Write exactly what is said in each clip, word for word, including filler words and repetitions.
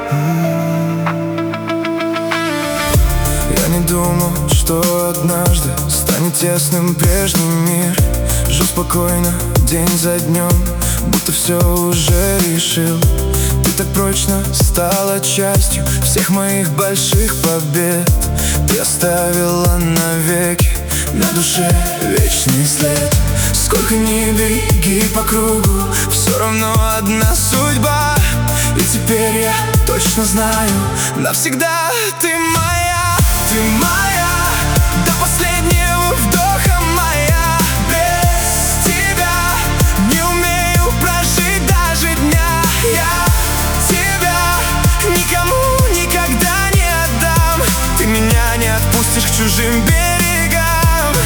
Я не думал, что однажды станет тесным прежний мир. Жил спокойно, день за днем, будто все уже решил. Ты так прочно стала частью всех моих больших побед. Ты оставила навеки на душе вечный след. Сколько ни беги по кругу, все равно одна судьба. И теперь я точно знаю, навсегда ты моя. Ты моя, до последнего вдоха моя. Без тебя не умею прожить даже дня. Я тебя никому никогда не отдам. Ты меня не отпустишь к чужим берегам.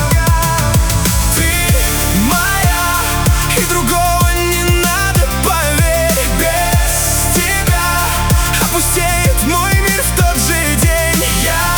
Ты моя, и другого не надо, поверь. Без тебя опустеет мой мир в тот же день. Я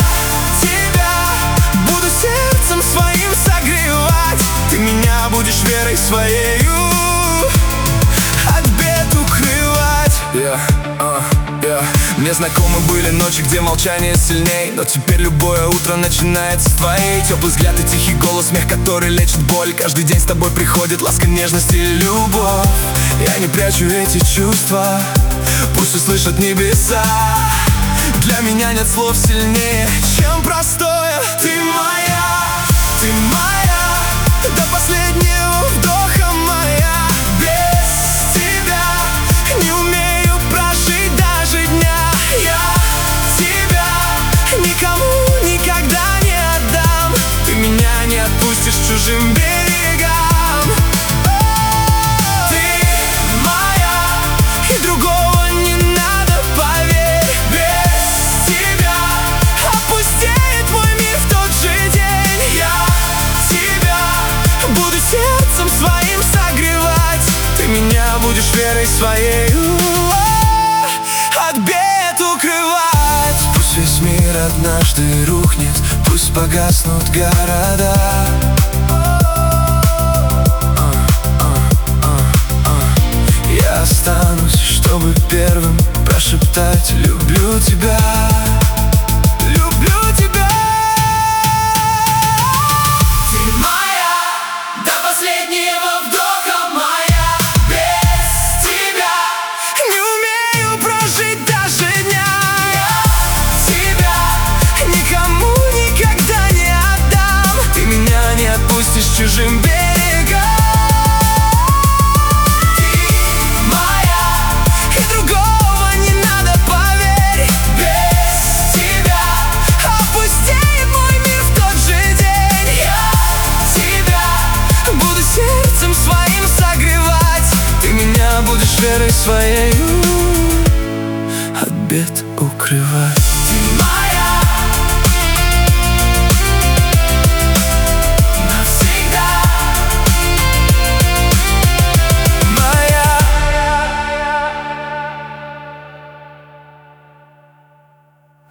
буду сердцем своим согревать. Ты меня будешь верой своею от бед укрывать. yeah, uh, yeah. Мне знакомы были ночи, где молчание сильней, но теперь любое утро начинается с твоей. Теплый взгляд и тихий голос, смех, который лечит боль. Каждый день с тобой приходит ласка, нежность и любовь. Я не прячу эти чувства, пусть услышат небеса. Для меня нет слов сильнее, чем простое. Ты моя, ты моя, до последнего вдоха моя. Без тебя не умею прожить даже дня. Я тебя никому никогда не отдам. Ты меня не отпустишь к чужим берегам. Ты моя, и другого не надо, поверь. Без тебя опустеет мой мир в тот же день. Я тебя буду сердцем своим согревать. Ты меня будешь верой своею от бед укрывать. Пусть весь мир однажды рухнет, пусть погаснут города. Я останусь, чтобы первым прошептать: люблю тебя, люблю тебя. Ты моя, до последнего вдоха моя. Без тебя не умею прожить даже дня. Я тебя никому никогда не отдам. Ты меня не отпустишь к чужим берегам. Своим согревать. Ты меня будешь верой своею от бед укрывать.